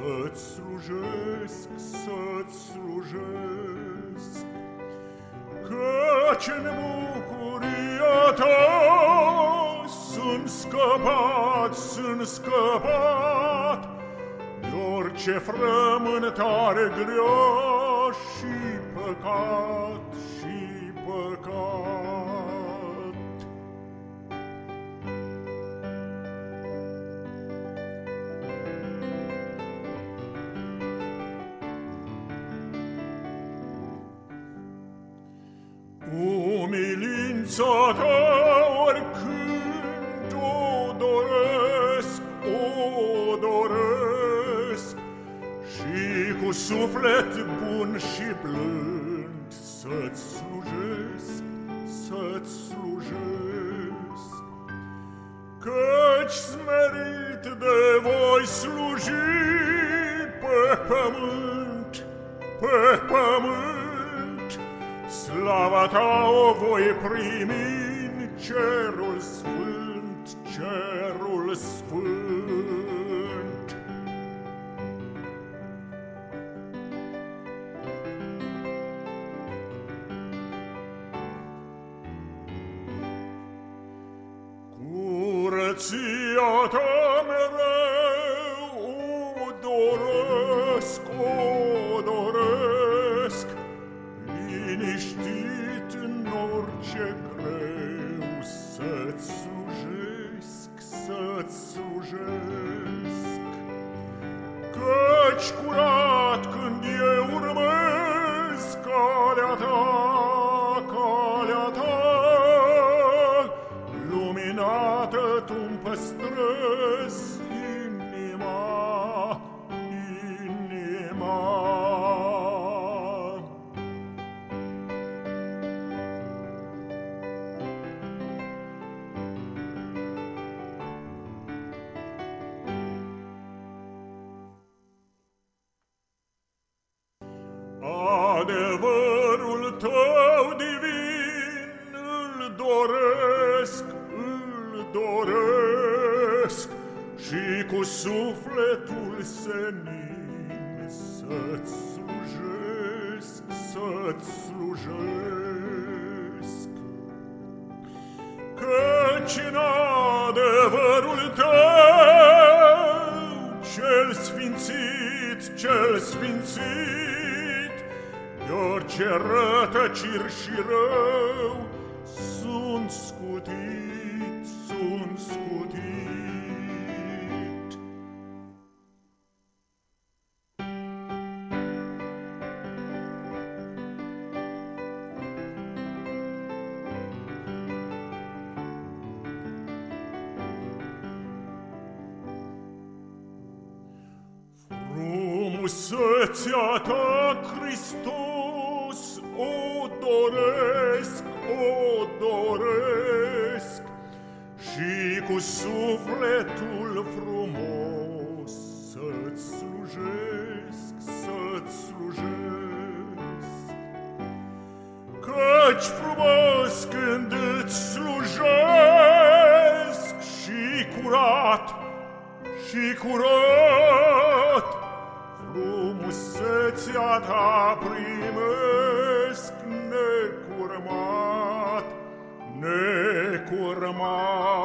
să-ți slujesc, să-ți slujesc, căci-n bucuria ta sunt scăpat, sunt scăpat de orice frământare grea și păcat, și păcat. Umilința ta oricând o doresc, o doresc, și cu suflet bun și blând să-ți slujesc, să-ți slujesc, căci smerit de voi sluji pe pământ, pe pământ. Slava ta o voi primi în cerul sfânt, cerul sfânt. Curăția ta mereu o doresc, o doresc, liniștit în orice greu să-ți slujesc, să-ți slujesc, căci curat când eu urmez calea ta, calea ta, luminată tu-mi păstrezi inima, inima. Adevărul tău divin îl doresc, îl doresc, și cu sufletul senin să-ți slujesc, să-ți slujesc, căci în adevărul tău cel sfințit, cel sfințit, de orice rătăciri și rău sunt scutit, sunt scutit. Frumusețea ta, Hristos, o doresc, o doresc, și cu sufletul frumos să-ți slujesc, să-ți slujesc, căci frumos când îți slujesc și curat, și curat, frumusețea ta primesc necurmat, necurmat.